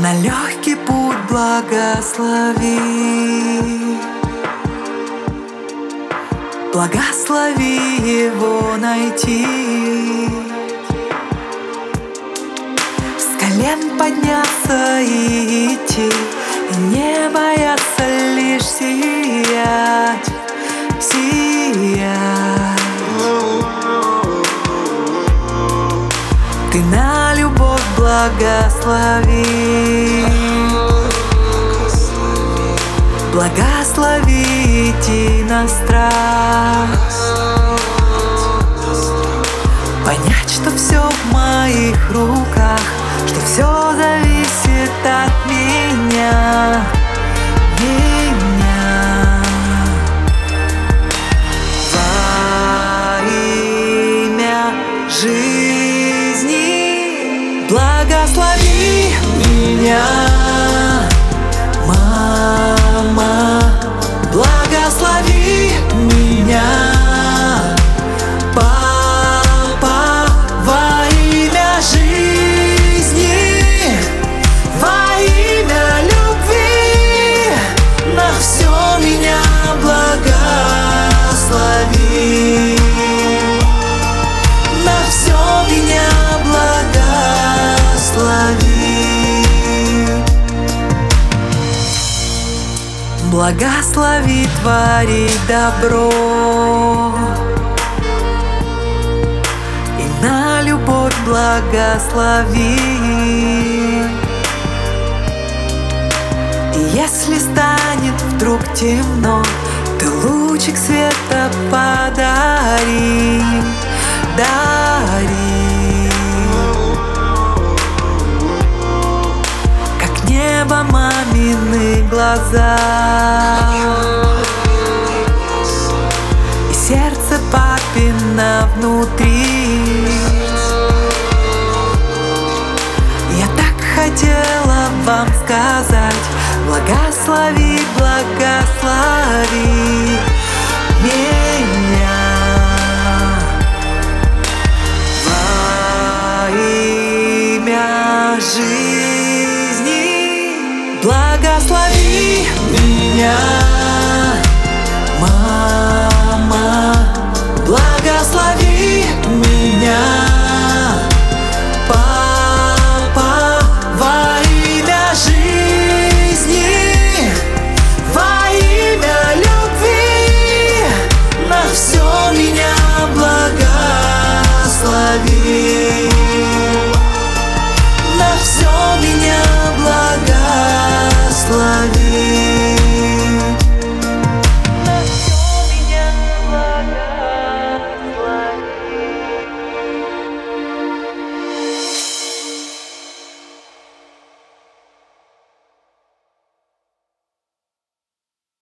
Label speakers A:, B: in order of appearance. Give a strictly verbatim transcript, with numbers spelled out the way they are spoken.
A: на легкий путь благослови. Благослови его найти, с колен подняться и идти, и не бояться лишь сиять, сиять. Ты на любовь благослови, благослови идти на страх, понять, что все в моих руках, что все зависит от меня, меня. Во имя жизни благослови меня, мама, благослови меня, папа, во имя жизни, во имя любви, на все меня благослови, на все меня благослови. Благослови творить добро и на любовь благослови. И если станет вдруг темно, ты лучик света подари, дари. Небо мамины глаза и сердце папино внутри. Я так хотела вам сказать: благослови, благослови.